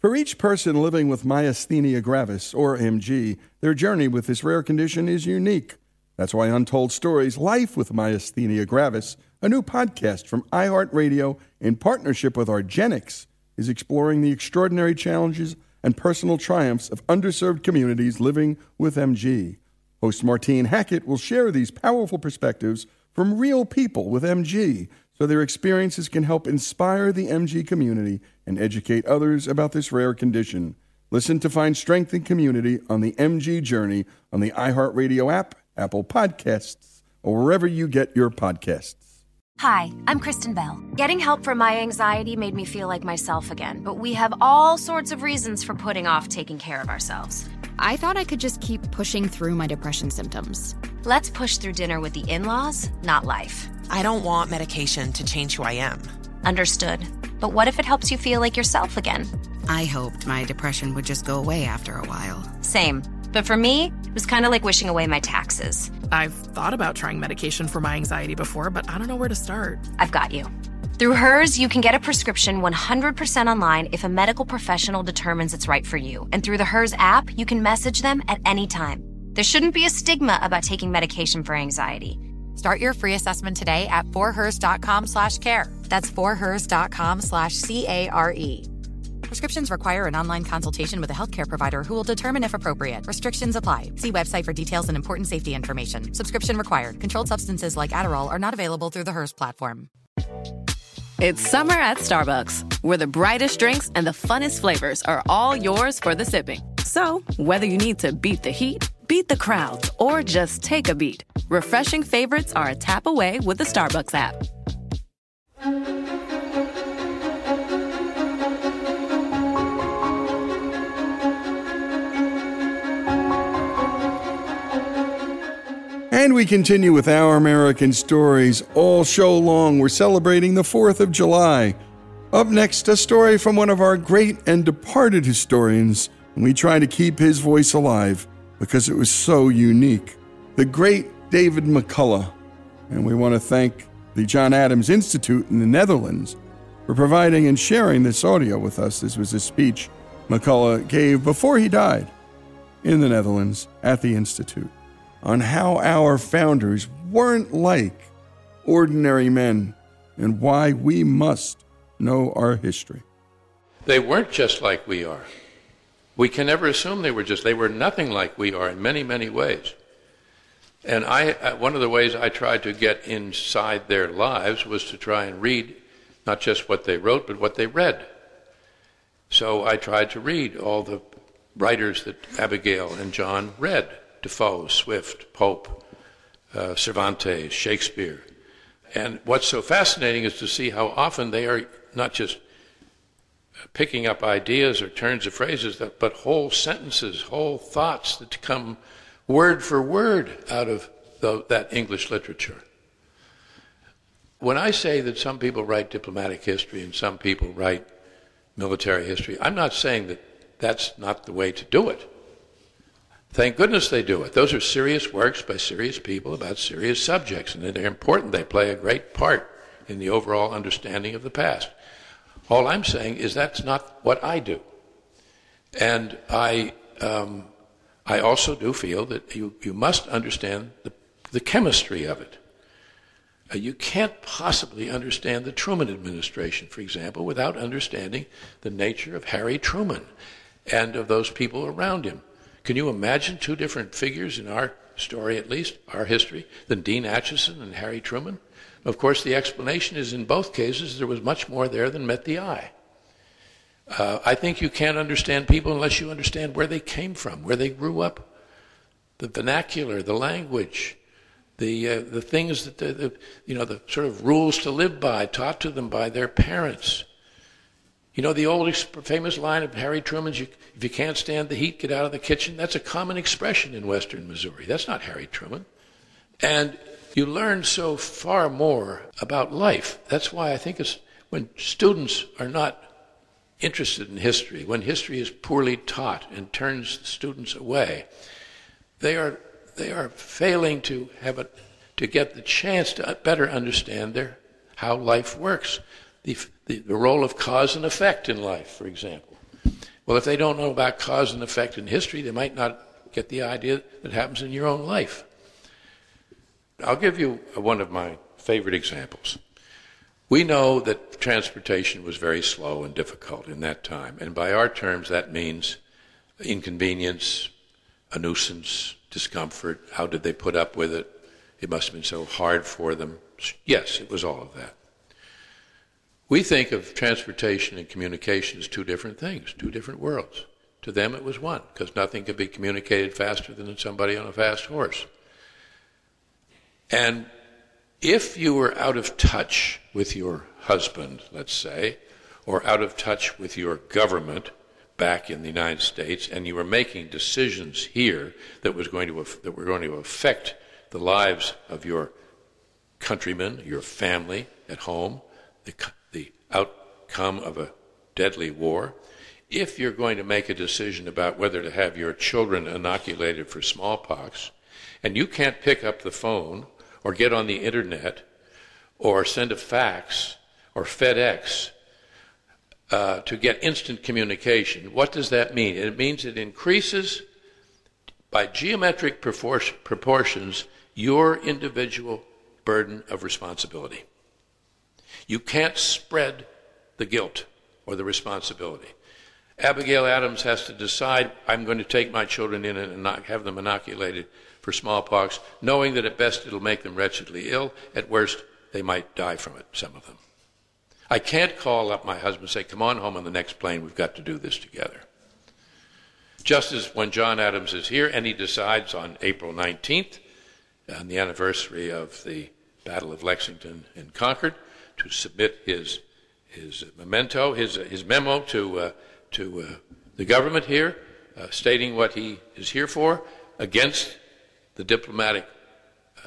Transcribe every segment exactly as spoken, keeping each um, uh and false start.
For each person living with myasthenia gravis, or M G, their journey with this rare condition is unique. That's why Untold Stories Life with Myasthenia Gravis, a new podcast from iHeartRadio in partnership with argenx, is exploring the extraordinary challenges and personal triumphs of underserved communities living with M G. Host Martine Hackett will share these powerful perspectives from real people with M G, so their experiences can help inspire the M G community and educate others about this rare condition. Listen to find strength and community on the M G journey on the iHeartRadio app, Apple Podcasts, or wherever you get your podcasts. Hi, I'm Kristen Bell. Getting help for my anxiety made me feel like myself again, but we have all sorts of reasons for putting off taking care of ourselves. I thought I could just keep pushing through my depression symptoms. Let's push through dinner with the in-laws, not life. I don't want medication to change who I am. Understood. But what if it helps you feel like yourself again? I hoped my depression would just go away after a while. Same. But for me, it was kind of like wishing away my taxes. I've thought about trying medication for my anxiety before, but I don't know where to start. I've got you. Through Hers, you can get a prescription one hundred percent online if a medical professional determines it's right for you. And through the Hers app, you can message them at any time. There shouldn't be a stigma about taking medication for anxiety. Start your free assessment today at forhers.com slash care. That's forhers.com slash C-A-R-E. Prescriptions require an online consultation with a healthcare provider who will determine if appropriate. Restrictions apply. See website for details and important safety information. Subscription required. Controlled substances like Adderall are not available through the Hers platform. It's summer at Starbucks, where the brightest drinks and the funnest flavors are all yours for the sipping. So, whether you need to beat the heat, beat the crowds, or just take a beat, refreshing favorites are a tap away with the Starbucks app. And we continue with Our American Stories. All show long, we're celebrating the fourth of July. Up next, a story from one of our great and departed historians. And we try to keep his voice alive because it was so unique. The great David McCullough. And we want to thank the John Adams Institute in the Netherlands for providing and sharing this audio with us. This was a speech McCullough gave before he died in the Netherlands at the Institute, on how our founders weren't like ordinary men and why we must know our history. They weren't just like we are. We can never assume they were just. They were nothing like we are in many, many ways. And I, one of the ways I tried to get inside their lives was to try and read not just what they wrote, but what they read. So I tried to read all the writers that Abigail and John read. Defoe, Swift, Pope, uh, Cervantes, Shakespeare. And what's so fascinating is to see how often they are not just picking up ideas or turns of phrases, but whole sentences, whole thoughts that come word for word out of the, that English literature. When I say that some people write diplomatic history and some people write military history, I'm not saying that that's not the way to do it. Thank goodness they do it. Those are serious works by serious people about serious subjects, and they're important. They play a great part in the overall understanding of the past. All I'm saying is that's not what I do. And I um, I also do feel that you, you must understand the, the chemistry of it. Uh, you can't possibly understand the Truman administration, for example, without understanding the nature of Harry Truman and of those people around him. Can you imagine two different figures in our story, at least, our history, than Dean Acheson and Harry Truman? Of course, the explanation is in both cases there was much more there than met the eye. Uh, I think you can't understand people unless you understand where they came from, where they grew up, the vernacular, the language, the uh, the things that the, the you know the sort of rules to live by, taught to them by their parents. You know the old famous line of Harry Truman's, you, if you can't stand the heat, get out of the kitchen. That's a common expression in western Missouri. That's not Harry Truman. And you learn so far more about life. That's why I think it's when students are not interested in history, when history is poorly taught and turns students away, they are they are failing to have a, to get the chance to better understand their how life works. The, the, the role of cause and effect in life, for example. Well, if they don't know about cause and effect in history, they might not get the idea that happens in your own life. I'll give you one of my favorite examples. We know that transportation was very slow and difficult in that time, and by our terms that means inconvenience, a nuisance, discomfort. How did they put up with it? It must have been so hard for them. Yes, it was all of that. We think of transportation and communication as two different things, two different worlds. To them it was one, because nothing could be communicated faster than somebody on a fast horse. And if you were out of touch with your husband, let's say, or out of touch with your government back in the United States, and you were making decisions here that was going to that were going to affect the lives of your countrymen, your family at home, the, the outcome of a deadly war, if you're going to make a decision about whether to have your children inoculated for smallpox, and you can't pick up the phone or get on the internet or send a fax or FedEx uh, to get instant communication, what does that mean? It means it increases by geometric proportions your individual burden of responsibility. You can't spread the guilt or the responsibility. Abigail Adams has to decide, I'm going to take my children in and not have them inoculated for smallpox, knowing that at best it'll make them wretchedly ill, at worst they might die from it, some of them. I can't call up my husband and say, come on home on the next plane, we've got to do this together. Just as when John Adams is here and he decides on April nineteenth, on the anniversary of the Battle of Lexington and Concord, to submit his his memento, his his memo to uh, to uh, the government here, uh, stating what he is here for, against the diplomatic uh,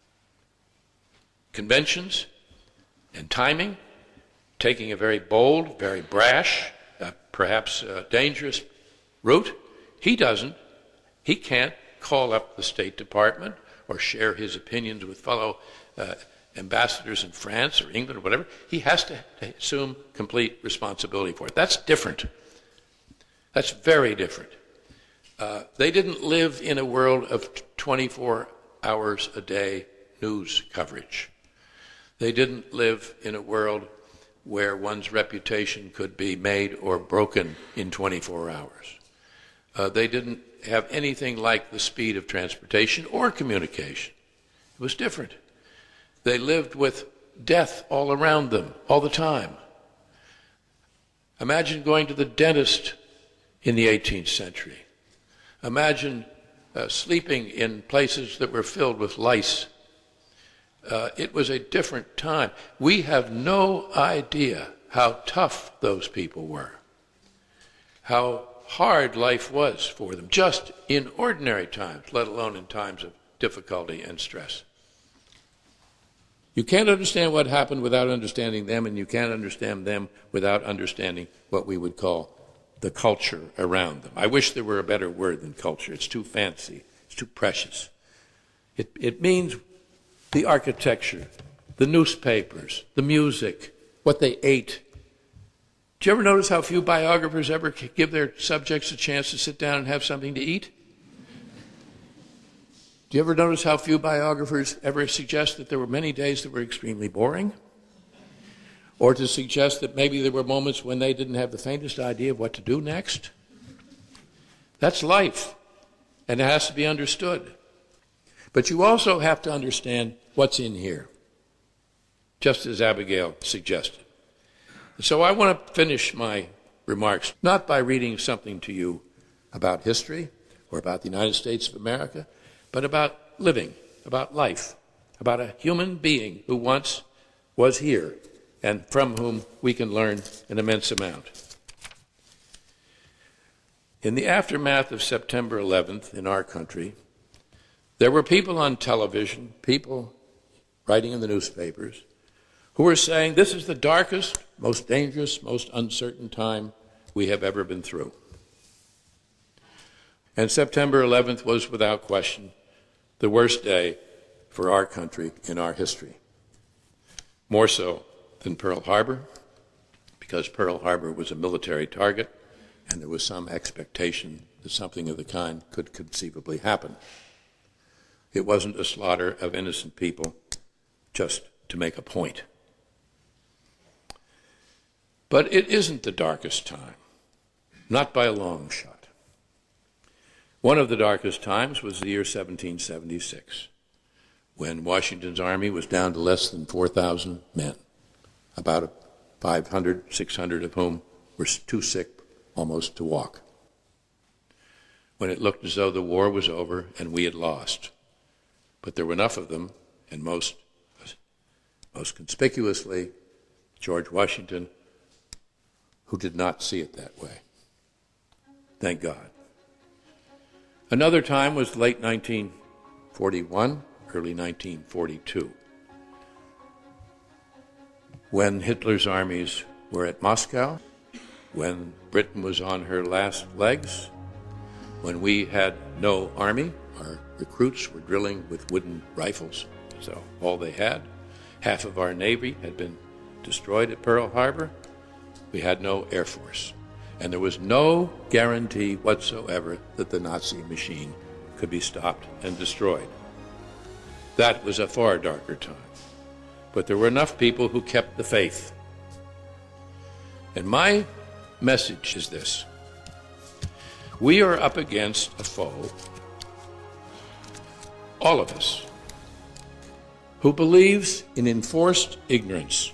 conventions and timing, taking a very bold, very brash, uh, perhaps uh, dangerous route. He doesn't. He can't call up the State Department or share his opinions with fellow uh, ambassadors in France or England or whatever. He has to assume complete responsibility for it. That's different. That's very different. Uh, they didn't live in a world of twenty-four hours a day news coverage. They didn't live in a world where one's reputation could be made or broken in twenty-four hours. Uh, they didn't have anything like the speed of transportation or communication. It was different. They lived with death all around them, all the time. Imagine going to the dentist in the eighteenth century. Imagine uh, sleeping in places that were filled with lice. Uh, it was a different time. We have no idea how tough those people were, how hard life was for them, just in ordinary times, let alone in times of difficulty and stress. You can't understand what happened without understanding them, and you can't understand them without understanding what we would call the culture around them. I wish there were a better word than culture. It's too fancy. It's too precious. It, it means the architecture, the newspapers, the music, what they ate. Do you ever notice how few biographers ever give their subjects a chance to sit down and have something to eat? Do you ever notice how few biographers ever suggest that there were many days that were extremely boring? Or to suggest that maybe there were moments when they didn't have the faintest idea of what to do next? That's life, and it has to be understood. But you also have to understand what's in here, just as Abigail suggested. So I want to finish my remarks not by reading something to you about history or about the United States of America, but about living, about life, about a human being who once was here and from whom we can learn an immense amount. In the aftermath of September eleventh in our country, there were people on television, people writing in the newspapers, who were saying this is the darkest, most dangerous, most uncertain time we have ever been through. And September eleventh was, without question, the worst day for our country in our history. More so than Pearl Harbor, because Pearl Harbor was a military target, and there was some expectation that something of the kind could conceivably happen. It wasn't a slaughter of innocent people just to make a point. But it isn't the darkest time, not by a long shot. One of the darkest times was the year seventeen seventy-six, when Washington's army was down to less than four thousand men, about five hundred, six hundred of whom were too sick almost to walk. When it looked as though the war was over and we had lost. But there were enough of them, and most, most conspicuously, George Washington, who did not see it that way. Thank God. Another time was late nineteen forty-one, early nineteen forty-two, when Hitler's armies were at Moscow, when Britain was on her last legs, when we had no army. Our recruits were drilling with wooden rifles, so all they had. Half of our Navy had been destroyed at Pearl Harbor. We had no Air Force. And there was no guarantee whatsoever that the Nazi machine could be stopped and destroyed. That was a far darker time. But there were enough people who kept the faith. And my message is this. We are up against a foe, all of us, who believes in enforced ignorance.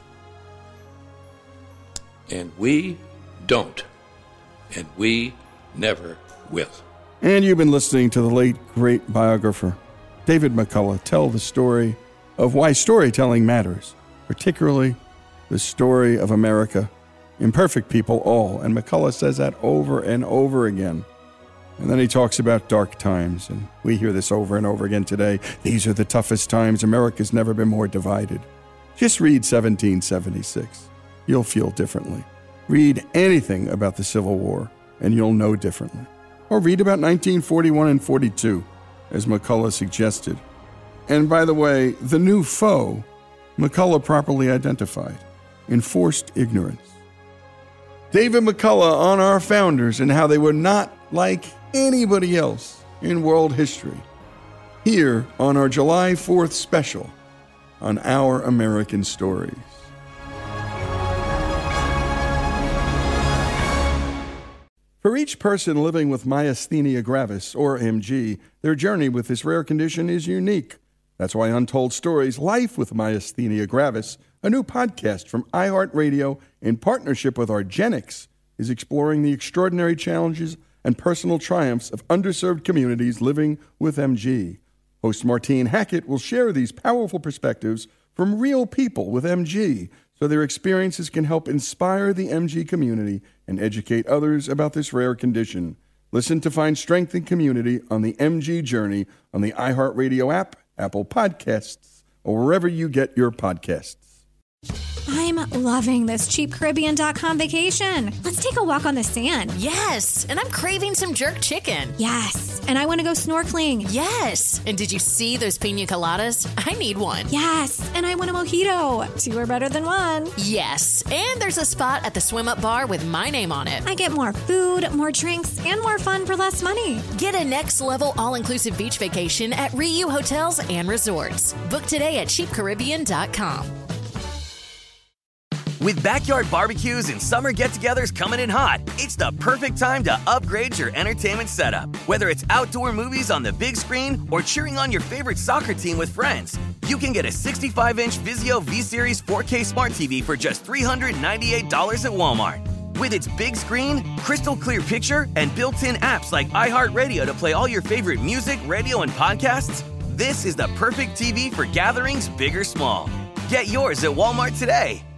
And we don't. And we never will. And you've been listening to the late, great biographer, David McCullough, tell the story of why storytelling matters, particularly the story of America. Imperfect people all. And McCullough says that over and over again. And then he talks about dark times, and we hear this over and over again today. These are the toughest times. America's never been more divided. Just read seventeen seventy-six. You'll feel differently. Read anything about the Civil War, and you'll know differently. Or read about nineteen forty-one and forty-two, as McCullough suggested. And by the way, the new foe, McCullough properly identified, enforced ignorance. David McCullough on our founders and how they were not like anybody else in world history, here on our July fourth special on Our American Stories. For each person living with myasthenia gravis, or M G, their journey with this rare condition is unique. That's why Untold Stories, Life with Myasthenia Gravis, a new podcast from iHeartRadio in partnership with argenx, is exploring the extraordinary challenges and personal triumphs of underserved communities living with M G. Host Martine Hackett will share these powerful perspectives from real people with M G, so their experiences can help inspire the M G community and educate others about this rare condition. Listen to find strength and community on the M G journey on the iHeartRadio app, Apple Podcasts, or wherever you get your podcasts. I'm loving this cheap caribbean dot com vacation. Let's take a walk on the sand. Yes, and I'm craving some jerk chicken. Yes, and I want to go snorkeling. Yes, and did you see those pina coladas? I need one. Yes, and I want a mojito. Two are better than one. Yes, and there's a spot at the swim up bar with my name on it. I get more food, more drinks, and more fun for less money. Get a next level all-inclusive beach vacation at Riu Hotels and Resorts. Book today at cheap caribbean dot com. With backyard barbecues and summer get-togethers coming in hot, it's the perfect time to upgrade your entertainment setup. Whether it's outdoor movies on the big screen or cheering on your favorite soccer team with friends, you can get a sixty-five inch Vizio V-Series four K Smart T V for just three hundred ninety-eight dollars at Walmart. With its big screen, crystal clear picture, and built-in apps like iHeartRadio to play all your favorite music, radio, and podcasts, this is the perfect T V for gatherings big or small. Get yours at Walmart today.